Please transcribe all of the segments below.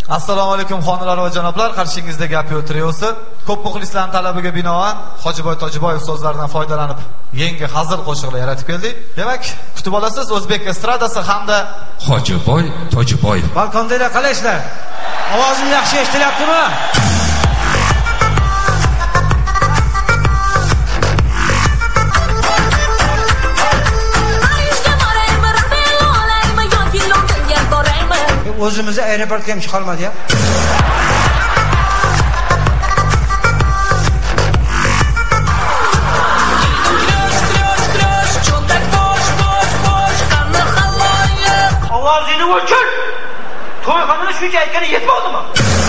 Assalomu alaykum xonimlar va janoblar, qarshingizda gap yo'tiriyosi. Ko'p muxlislarning talabiga binoan Hojiboy Tojiboyev so'zlaridan foydalanib, yangi hazil qo'shiqlar yaratib keldik. Demak, kutib olasiz o'zbek estradasi hamda Hojiboy Tojiboyev. Balkondanglar qalaysizlar? Ovozim yaxshi eshitilyaptimi? O'zimizni aeroportga ham chiqolmadi ya. Ovozingni o'chir. To'yxonada shuncha aytgani yetmadimi?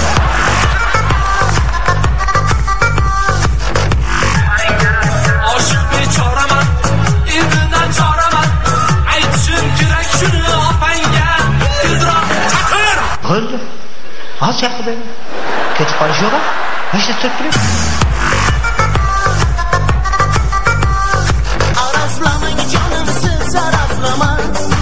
Oshiq bechoraman, endi choraman. Aytishim kerak shuni opangga. Bo'ldi. Az chaqirdi. Ketib qolish yo'q. Hech turib turing. Arazlamang jonimsiz arazlama.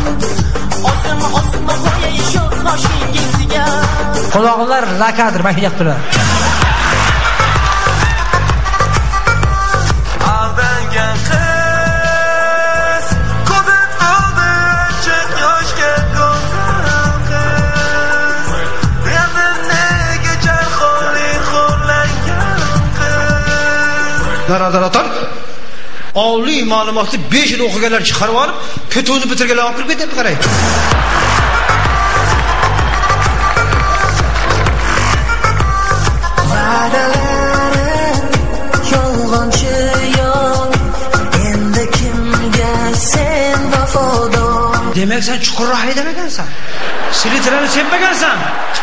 Osma qo'yay shu qoshingizga. Quloqlar lakadir, mana shunday turadi. Aldangan qiz ko'zib oldi chiq yoshga go'zal qiz. Endi nega jarxoli xo'rlangan qiz. Daradarator. Oliy ma'lumotli 5 yil o'qiganlar chiqarib olib, ketuvni bitirganlar olib kirib ketib qarang. Demek sen çukurra haydamagansan. Silitrani sepmagansan.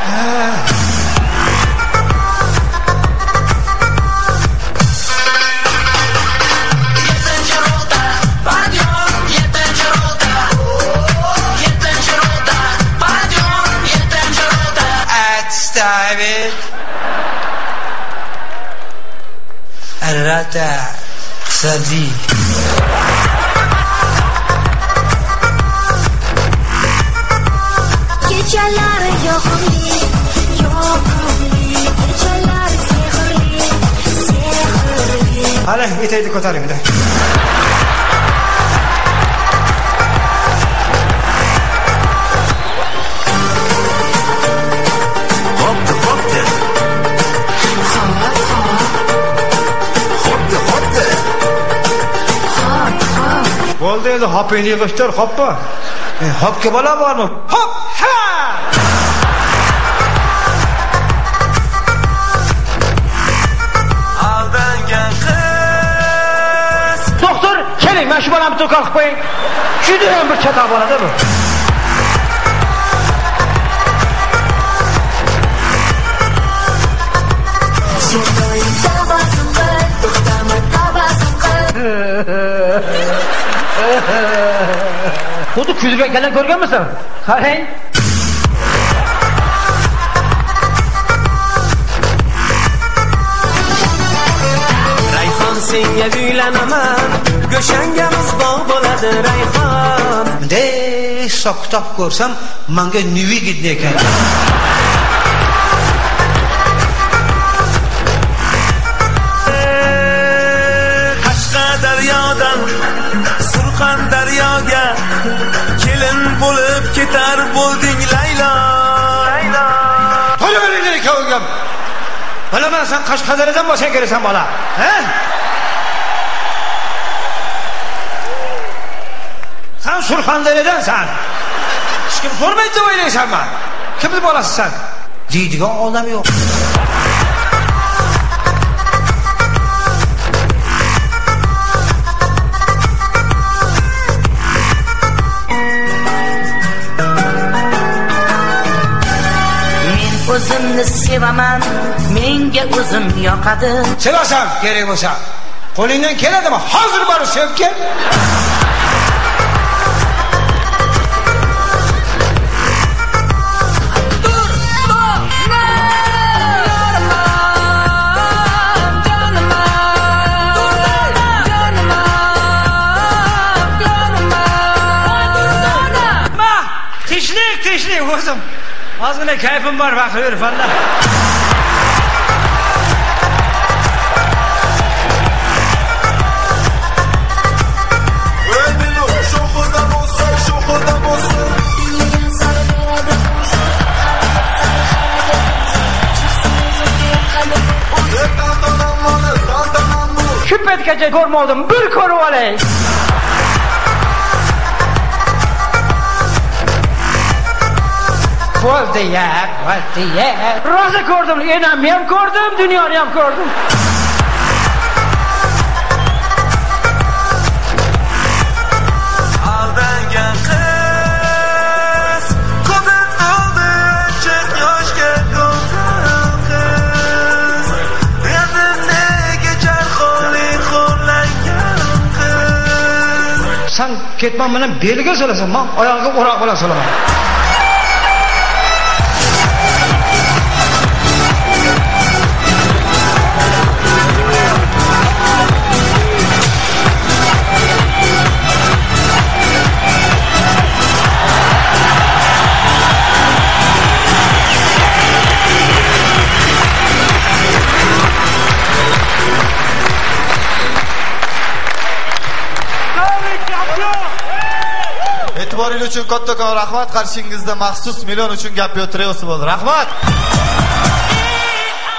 Отставить. Рата. Сади. Geceler yoğunli, geceler seherli. Hadi eteğini kotarayım bir de. Oldu endi hopini yig'ishtir, hoppa. Hopga bola bormi? Hop! Ha! Aldangan qiz. Doktor, keling, men shu bolani to'kar qilib qo'ying. Juda ham bir chatoq bo'ladi bu. Xuddi kuydirganlarni ko'rganmisan? Qarang. Rayhon senga uylanaman, go'shangamiz bog' bo'ladi Rayhon. Bunday hisob-kitob ko'rsam, menga nivigidni ekan. Daryodan Surxon daryoga kelin bo'lib ketar bo'lding Laylo. Laylo. Qo'ya beringlar ikkovingam. Bilaman sen Qashqadaryodan bo'lsa kelasan bola, ha? Sen Surxondaryodansan. Hech kim ko'rmaydi deb o'ylaysanmi? Kimni bolasisan? Deydigan odam yo'q. O'zimni sevaman, menga o'zim yoqadi. Sevasan, kerak bo'lsa. Qo'lingdan keladimi? Hozir borib sevib kel. ozgina kayfim bor, vaqt yurib valla. Shu paytgacha ko'rmadim, bir ko'rib olay. Bo'ldi ya. Rosa ko'rdim, enamni ham ko'rdim, dunyoni ham ko'rdim. Aldangan qiz, ko'zin oldi, chiq yoshga go'zal qiz. Endi nega jarxonli xo'rlangan qiz. Sen ketmon bilan beliga so'lasan, men oyog'iga o'roq bilan so'laman. E'tiboringiz uchun kattakon rahmat. Qarshingizda maxsus million uchun gap yo'tirayapsiz bo'ldi. Rahmat.